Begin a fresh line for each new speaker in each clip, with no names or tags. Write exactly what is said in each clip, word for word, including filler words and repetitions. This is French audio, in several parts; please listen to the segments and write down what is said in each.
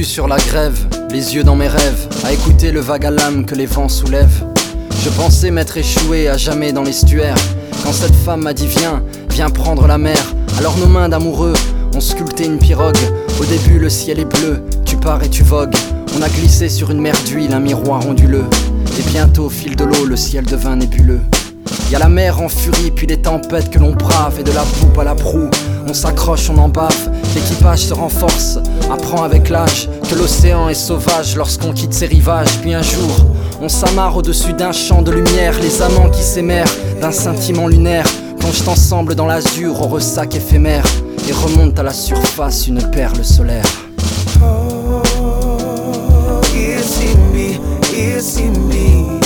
sur la grève, les yeux dans mes rêves, à écouter le vague à l'âme que les vents soulèvent. Je pensais m'être échoué à jamais dans l'estuaire, quand cette femme m'a dit viens, viens prendre la mer. Alors nos mains d'amoureux ont sculpté une pirogue. Au début le ciel est bleu, tu pars et tu vogues. On a glissé sur une mer d'huile, un miroir onduleux. Et bientôt au fil de l'eau le ciel devint nébuleux. Y'a la mer en furie, puis les tempêtes que l'on brave. Et de la poupe à la proue, on s'accroche, on en bave. L'équipage se renforce, apprend avec l'âge que l'océan est sauvage lorsqu'on quitte ses rivages. Puis un jour, on s'amarre au-dessus d'un champ de lumière. Les amants qui s'émèrent d'un sentiment lunaire plongent ensemble dans l'azur au ressac éphémère et remontent à la surface une perle solaire.
Oh, it's in me, it's in me.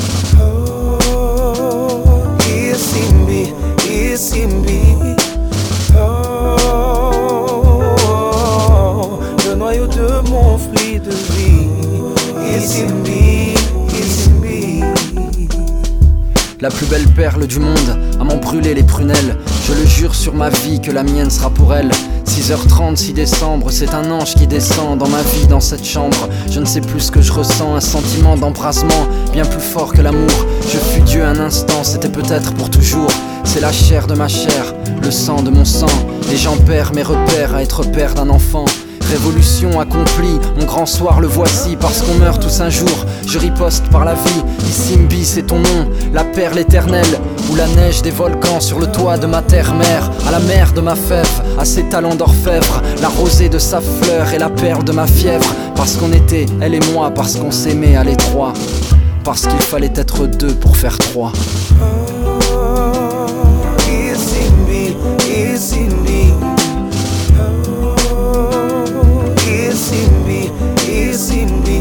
Oh, it's in me, it's in me. Oh, le noyau de mon fruit de vie. It's in me, it's in me.
La plus belle perle du monde à m'en brûler les prunelles. Je le jure sur ma vie que la mienne sera pour elle. Six heures trente, six décembre, c'est un ange qui descend dans ma vie, dans cette chambre. Je ne sais plus ce que je ressens, un sentiment d'embrasement bien plus fort que l'amour. Je fus Dieu un instant, c'était peut-être pour toujours. C'est la chair de ma chair, le sang de mon sang. Et j'en perds mes repères à être père d'un enfant. Révolution accomplie, mon grand soir le voici. Parce qu'on meurt tous un jour, je riposte par la vie. Isimbi c'est ton nom, la perle éternelle. Ou la neige des volcans sur le toit de ma terre-mère. À la mer de ma fève, à ses talons d'orfèvre. La rosée de sa fleur et la perle de ma fièvre. Parce qu'on était, elle et moi, parce qu'on s'aimait à l'étroit. Parce qu'il fallait être deux pour faire trois.
Oh, it's in me, it's in me. It's in me, it's in me.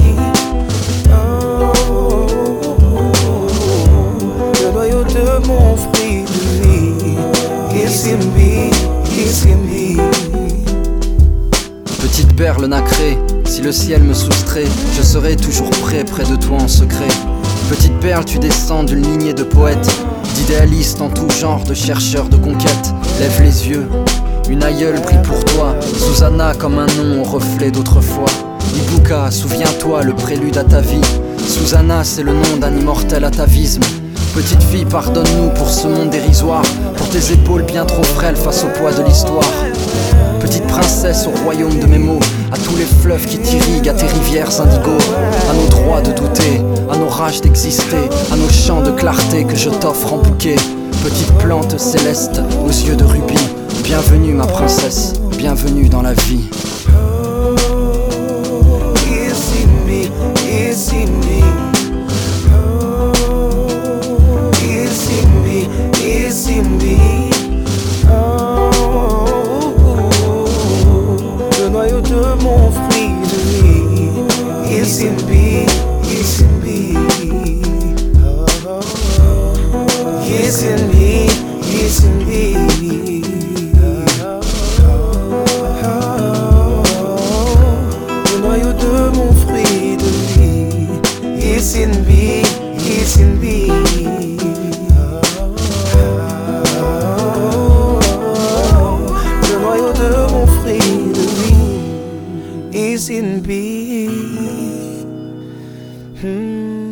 Oh, le noyau de mon fruit de vie. It's in me, it's in me.
Petite perle nacrée, si le ciel me soustrait, je serai toujours près, près de toi en secret. Petite perle, tu descends d'une lignée de poètes, d'idéalistes en tout genre, de chercheurs de conquête. Lève les yeux, une aïeule brille pour toi. Susanna comme un nom au reflet d'autrefois. Ibuka, souviens-toi le prélude à ta vie. Susanna c'est le nom d'un immortel atavisme. Petite fille, pardonne-nous pour ce monde dérisoire, pour tes épaules bien trop frêles face au poids de l'histoire. Petite princesse au royaume de mes mots, à tous les fleuves qui t'irriguent, à tes rivières indigo, à nos droits de douter, à nos rages d'exister, à nos champs de clarté que je t'offre en bouquet. Petite plante céleste aux yeux de rubis, bienvenue ma princesse, bienvenue dans la vie.
Oh, it's in me, it's in me. Oh, it's in me, it's in me. Oh, le noyau de mon fruit de vie. It's in me, it's in me. Oh, it's in me, it's in me. It's in me, it's in me. Oh, le noyau de mon fruit de vie. It's in me. Hmm.